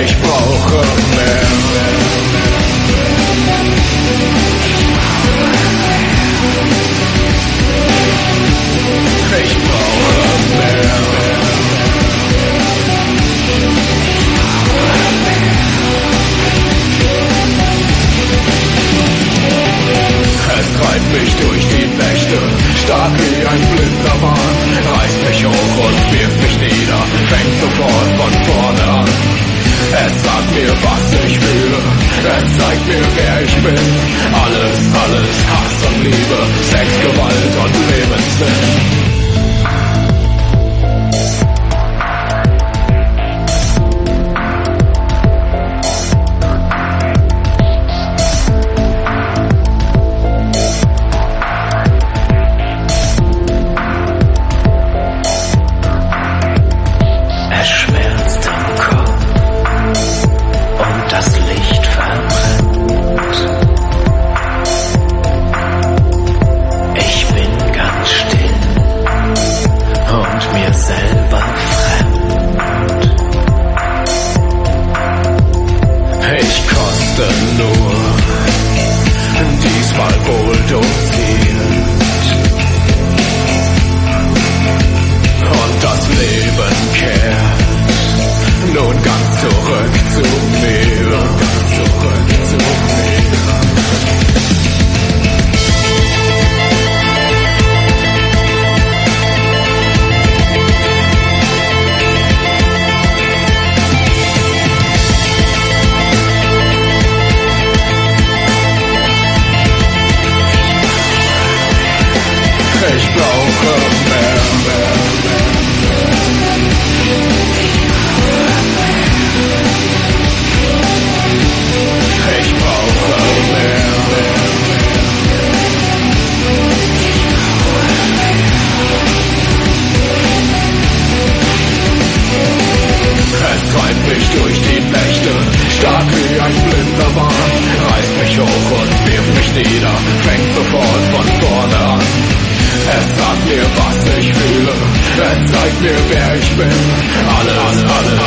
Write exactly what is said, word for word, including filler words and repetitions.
Ich brauche mehr. Ich brauche mehr. Es treibt mich durch die Nächte, stark wie ein blinder Wahn, reißt mich hoch und wirft mich nieder, fängt sofort von vorne an. Es sagt mir, was ich fühle, es zeigt mir, wer ich bin. Alles, alles, Hass und Liebe, Sex, Gewalt und Lebenssinn. Ich brauche mehr, mehr, ich brauche mehr, es treibt mich durch die Nächte, stark wie ein blinder Wahn, reißt mich hoch und wirft mich nieder, fängt sofort von vorne an. Es sagt mir, was ich fühle, es zeigt mir, wer ich bin. Alles, alles,